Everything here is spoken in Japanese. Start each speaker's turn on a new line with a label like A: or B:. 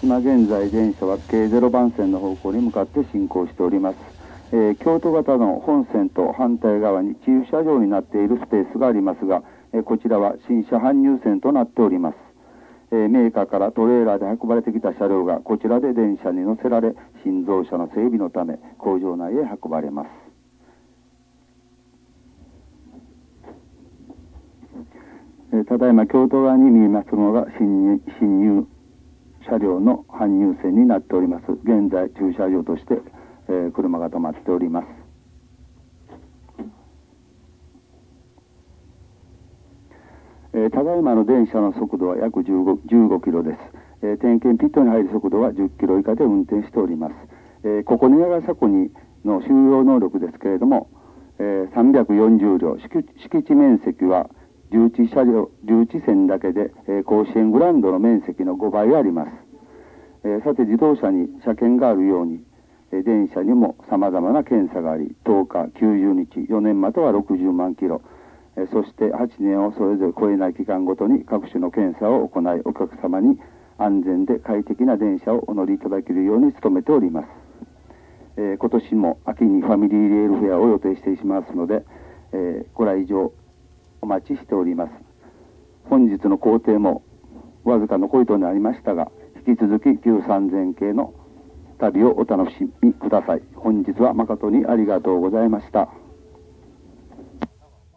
A: 今現在電車は京0番線の方向に向かって進行しております。京都型の本線と反対側に駐車場になっているスペースがありますが、こちらは新車搬入線となっております。メーカーからトレーラーで運ばれてきた車両がこちらで電車に乗せられ、新造車の整備のため工場内へ運ばれます。ただいま京都側に見えますのが進入車両の搬入線になっております。現在駐車場として、車が止まっております。ただいまの電車の速度は約15キロです。点検ピットに入る速度は10キロ以下で運転しております。ここ寝屋川車庫にの収容能力ですけれども、340両、敷地面積は留置線だけで、甲子園グラウンドの面積の5倍あります。さて自動車に車検があるように、電車にも様々な検査があり、10日、90日、4年または60万キロ、そして8年をそれぞれ超えない期間ごとに各種の検査を行い、お客様に安全で快適な電車をお乗りいただけるように努めております。今年も秋にファミリーレールフェアを予定していますので、ご来場お待ちしております。本日の行程もわずかの小糸になりましたが、引き続き旧3000系の旅をお楽しみください。本日は誠にありがとうございました。